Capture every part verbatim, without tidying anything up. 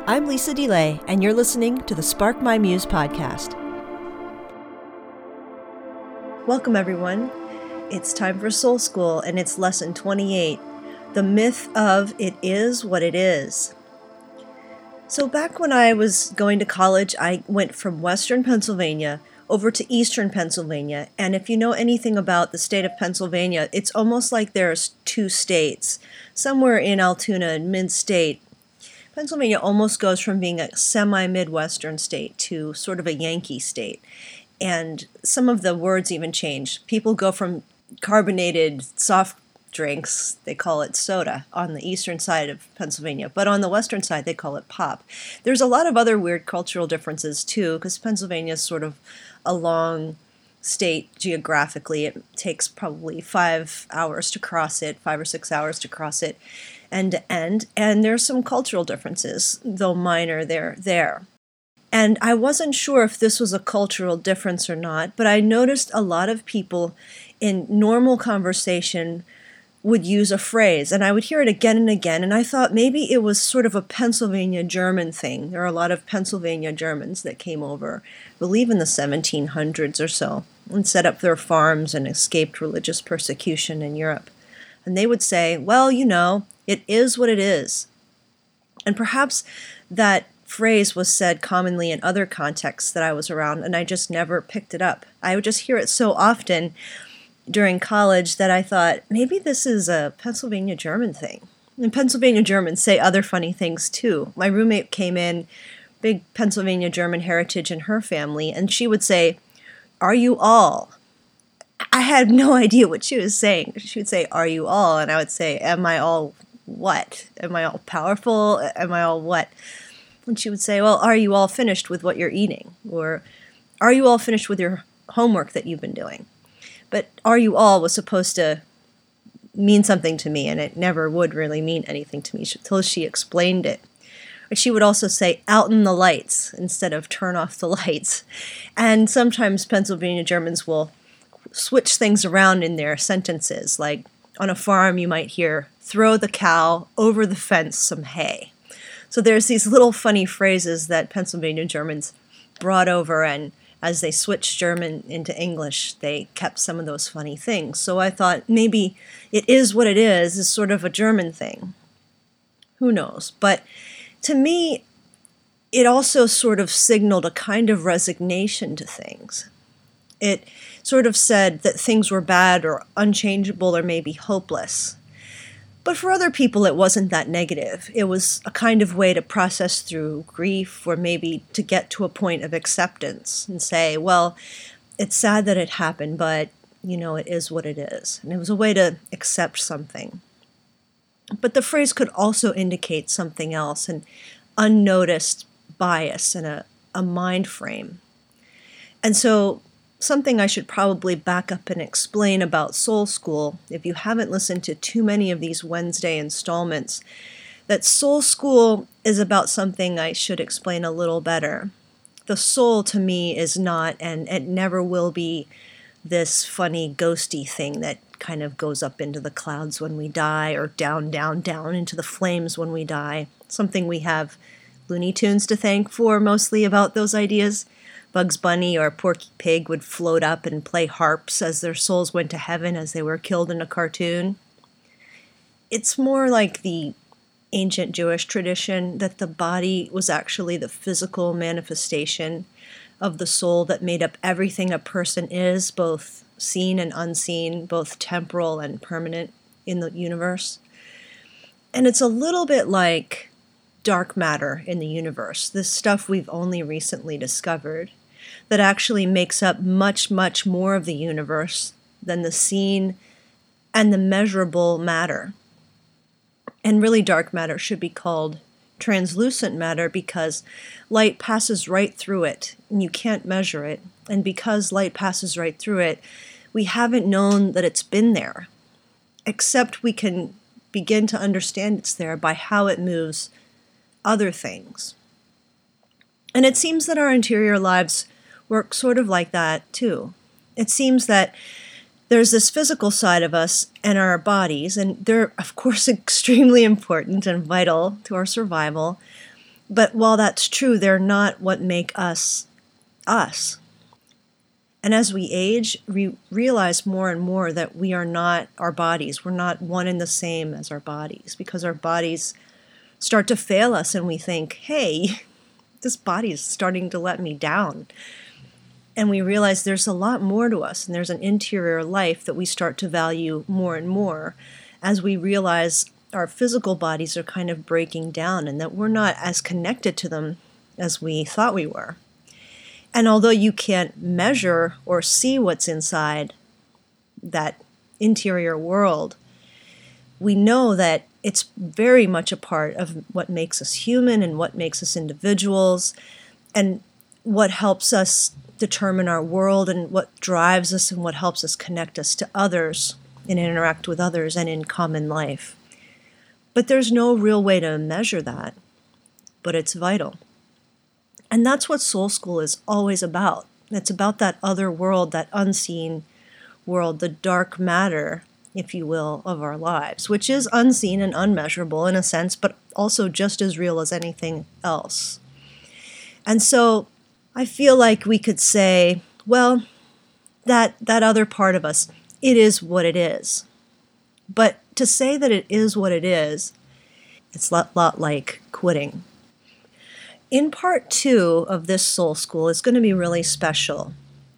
I'm Lisa DeLay, and you're listening to the Spark My Muse podcast. Welcome, everyone. It's time for Soul School, and it's lesson twenty-eight, The Myth of It Is What It Is. So back when I was going to college, I went from Western Pennsylvania over to Eastern Pennsylvania, and if you know anything about the state of Pennsylvania, it's almost like there's two states. Somewhere in Altoona and mid-state, Pennsylvania almost goes from being a semi-Midwestern state to sort of a Yankee state. And some of the words even change. People go from carbonated soft drinks, they call it soda, on the eastern side of Pennsylvania. But on the western side, they call it pop. There's a lot of other weird cultural differences, too, because Pennsylvania is sort of a long state geographically. It takes probably five hours to cross it, five or six hours to cross it, end to end. And there's some cultural differences, though minor, they're there. And I wasn't sure if this was a cultural difference or not, but I noticed a lot of people in normal conversation would use a phrase, and I would hear it again and again, and I thought maybe it was sort of a Pennsylvania German thing. There are a lot of Pennsylvania Germans that came over, I believe in the seventeen hundreds or so, and set up their farms and escaped religious persecution in Europe. And they would say, well, you know, it is what it is. And perhaps that phrase was said commonly in other contexts that I was around, and I just never picked it up. I would just hear it so often during college that I thought, maybe this is a Pennsylvania German thing. And Pennsylvania Germans say other funny things too. My roommate came in, big Pennsylvania German heritage in her family, and she would say, "Are you all?" I had no idea what she was saying. She would say, "Are you all?" And I would say, "Am I all what? Am I all powerful? Am I all what?" And she would say, "Well, are you all finished with what you're eating?" Or, "Are you all finished with your homework that you've been doing?" But "are you all" was supposed to mean something to me, and it never would really mean anything to me until she explained it. Or she would also say, "out in the lights," instead of "turn off the lights." And sometimes Pennsylvania Germans will switch things around in their sentences. Like on a farm, you might hear, "throw the cow over the fence some hay." So there's these little funny phrases that Pennsylvania Germans brought over, and as they switched German into English, they kept some of those funny things. So I thought maybe "it is what it is" is sort of a German thing. Who knows? But to me, it also sort of signaled a kind of resignation to things. It sort of said that things were bad or unchangeable or maybe hopeless. But for other people, it wasn't that negative. It was a kind of way to process through grief, or maybe to get to a point of acceptance and say, well, it's sad that it happened, but, you know, it is what it is. And it was a way to accept something. But the phrase could also indicate something else, an unnoticed bias and a, a mind frame. And so something I should probably back up and explain about Soul School, if you haven't listened to too many of these Wednesday installments, that Soul School is about something I should explain a little better. The soul to me is not, and it never will be, this funny ghosty thing that kind of goes up into the clouds when we die, or down, down, down into the flames when we die. Something we have Looney Tunes to thank for mostly about those ideas. Bugs Bunny or Porky Pig would float up and play harps as their souls went to heaven as they were killed in a cartoon. It's more like the ancient Jewish tradition that the body was actually the physical manifestation of the soul that made up everything a person is, both seen and unseen, both temporal and permanent in the universe. And it's a little bit like dark matter in the universe, this stuff we've only recently discovered, that actually makes up much, much more of the universe than the seen and the measurable matter. And really, dark matter should be called translucent matter because light passes right through it, and you can't measure it. And because light passes right through it, we haven't known that it's been there, except we can begin to understand it's there by how it moves other things. And it seems that our interior lives work sort of like that, too. It seems that there's this physical side of us and our bodies, and they're, of course, extremely important and vital to our survival. But while that's true, they're not what make us us. And as we age, we realize more and more that we are not our bodies. We're not one and the same as our bodies, because our bodies start to fail us and we think, hey, this body is starting to let me down. And we realize there's a lot more to us, and there's an interior life that we start to value more and more as we realize our physical bodies are kind of breaking down and that we're not as connected to them as we thought we were. And although you can't measure or see what's inside that interior world, we know that it's very much a part of what makes us human and what makes us individuals and what helps us determine our world and what drives us and what helps us connect us to others and interact with others and in common life. But there's no real way to measure that, but it's vital. And that's what Soul School is always about. It's about that other world, that unseen world, the dark matter, if you will, of our lives, which is unseen and unmeasurable in a sense, but also just as real as anything else. And so I feel like we could say, well, that that other part of us, it is what it is. But to say that it is what it is, it's a lot, lot like quitting. In part two of this Soul School is going to be really special.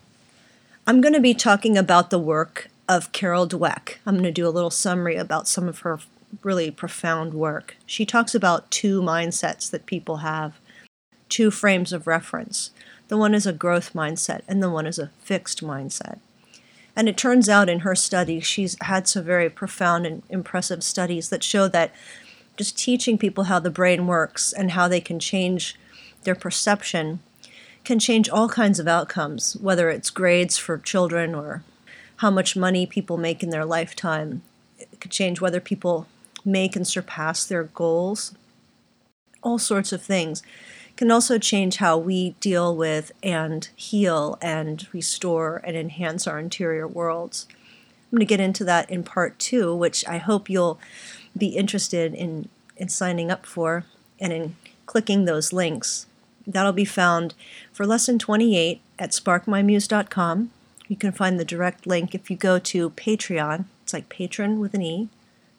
I'm going to be talking about the work of Carol Dweck. I'm going to do a little summary about some of her really profound work. She talks about two mindsets that people have, two frames of reference. The one is a growth mindset, and the one is a fixed mindset. And it turns out in her studies, she's had some very profound and impressive studies that show that just teaching people how the brain works and how they can change their perception can change all kinds of outcomes, whether it's grades for children or how much money people make in their lifetime. It could change whether people make and surpass their goals. All sorts of things. It can also change how we deal with and heal and restore and enhance our interior worlds. I'm going to get into that in part two, which I hope you'll be interested in, in signing up for and in clicking those links. That'll be found for lesson twenty-eight at spark my muse dot com. You can find the direct link if you go to Patreon. It's like patron with an E,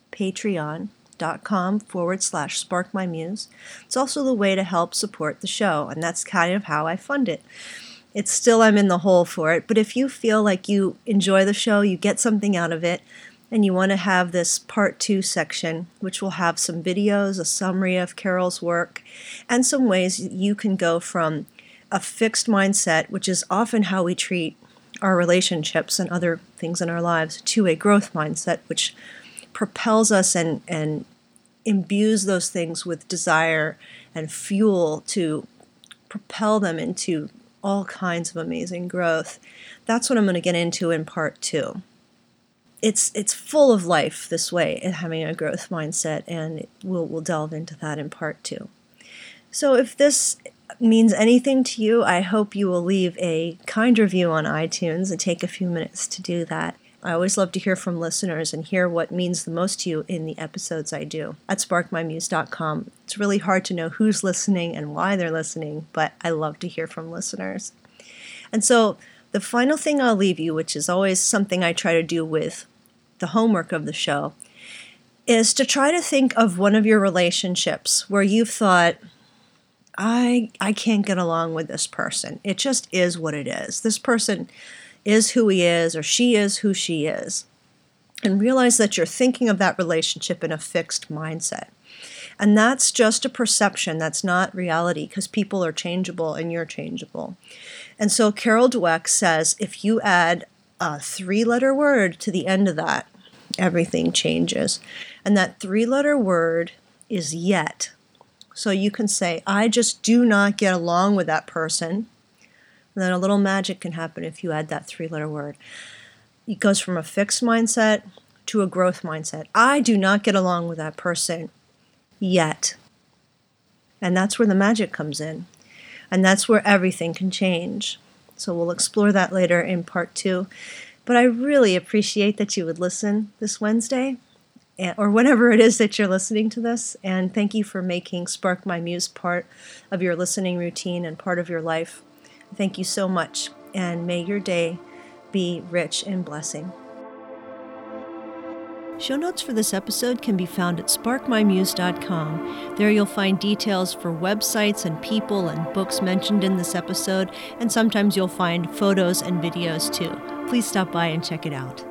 patreon.com forward slash spark my muse. It's also the way to help support the show, and that's kind of how I fund it. It's still, I'm in the hole for it, but if you feel like you enjoy the show, you get something out of it, and you want to have this part two section, which will have some videos, a summary of Carol's work, and some ways you can go from a fixed mindset, which is often how we treat our relationships and other things in our lives, to a growth mindset, which propels us and, and imbues those things with desire and fuel to propel them into all kinds of amazing growth. That's what I'm going to get into in part two. It's it's full of life this way, and having a growth mindset, and we'll we'll delve into that in part two. So if this means anything to you, I hope you will leave a kind review on iTunes and take a few minutes to do that. I always love to hear from listeners and hear what means the most to you in the episodes I do at spark my muse dot com. It's really hard to know who's listening and why they're listening, but I love to hear from listeners. And so the final thing I'll leave you, which is always something I try to do with the homework of the show, is to try to think of one of your relationships where you've thought, I I can't get along with this person. It just is what it is. This person is who he is, or she is who she is. And realize that you're thinking of that relationship in a fixed mindset. And that's just a perception. That's not reality, because people are changeable and you're changeable. And so Carol Dweck says if you add a three-letter word to the end of that, everything changes. And that three-letter word is yet. So you can say, I just do not get along with that person. And then a little magic can happen if you add that three-letter word. It goes from a fixed mindset to a growth mindset. I do not get along with that person yet. And that's where the magic comes in. And that's where everything can change. So we'll explore that later in part two. But I really appreciate that you would listen this Wednesday. or whenever it is that you're listening to this. And thank you for making Spark My Muse part of your listening routine and part of your life. Thank you so much, and may your day be rich in blessing. Show notes for this episode can be found at spark my muse dot com. There you'll find details for websites and people and books mentioned in this episode, and sometimes you'll find photos and videos too. Please stop by and check it out.